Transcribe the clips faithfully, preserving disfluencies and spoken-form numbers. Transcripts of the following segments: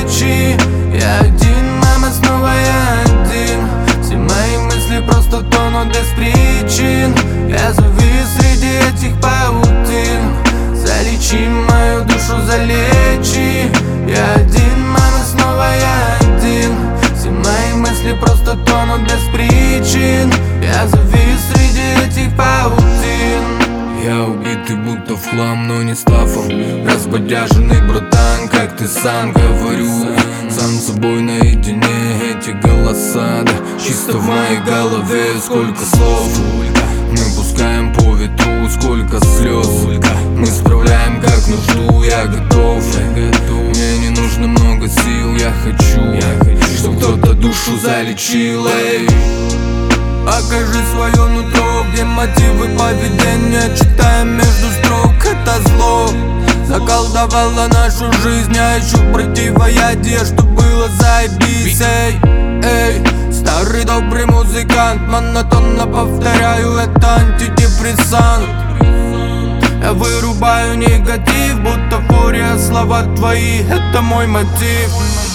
встречи. Я один, мама, снова я один. Все мои мысли просто тонут без причин. Я завис среди этих паутин. Залечи мою душу, залечи. Я один, мама, снова я один. Все мои мысли просто тонут без причин. Я завис среди этих паутин. Я убитый будто в хлам, но не стафом. Разбодяженный братан, как ты сам говорю. Сам с собой наедине, эти голоса, да, чисто в моей голове. Сколько слов мы пускаем по ветру, сколько слез мы справляем как нужду. Я готов, мне не нужно много сил. Я хочу, чтоб кто-то душу залечил. Эй, покажи свое нутро, где мотивы поведения. Читаем между строк, это зло заколдовало нашу жизнь. Я ищу противоядие, чтоб было заебись. Эй, эй, старый добрый музыкант, монотонно повторяю, это антидепрессант. Я вырубаю негатив, будто фурия, слова твои, это мой мотив.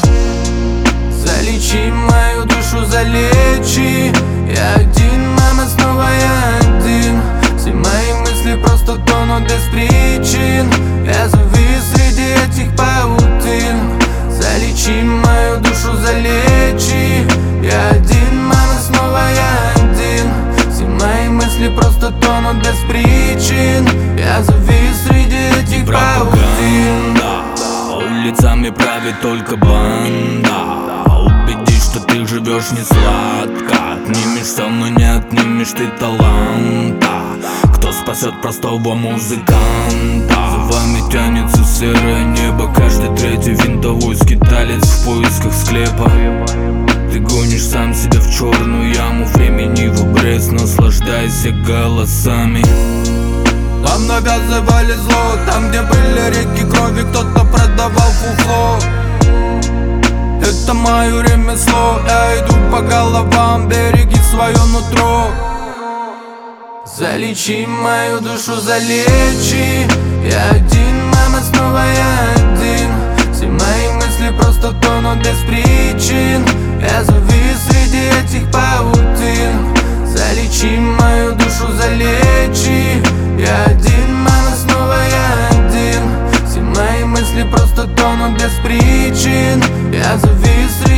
Залечи мою душу, залечи. Я один, мама, снова я один. Все мои мысли просто тонут без причин. Я завис среди этих паутин. Залечи мою душу, залечи. Я один, мама, снова я один. Все мои мысли просто тонут без причин. Я завис среди этих паутин. Улицами правит только банда. Убедись, что ты живешь не сладко. Отнимешь со мной, не отнимешь ты таланта. Кто спасет простого музыканта? За вами тянется серое небо. Каждый третий винтовой скиталец в поисках склепа. Ты гонишь сам себя в черную яму времени в обрез. Наслаждайся голосами. Нам навязывали зло, там где были реки крови, кто-то продавал фуфло. Это мое ремесло, я иду по головам, береги свое нутро. Залечи мою душу, залечи. Я один, мама, снова я один. Все мои мысли просто тонут без причин. Я завис среди этих паутин. Залечи мою душу, залечи. Я один, мама, снова я один. Все мои мысли просто тонут без причин. Я завис среди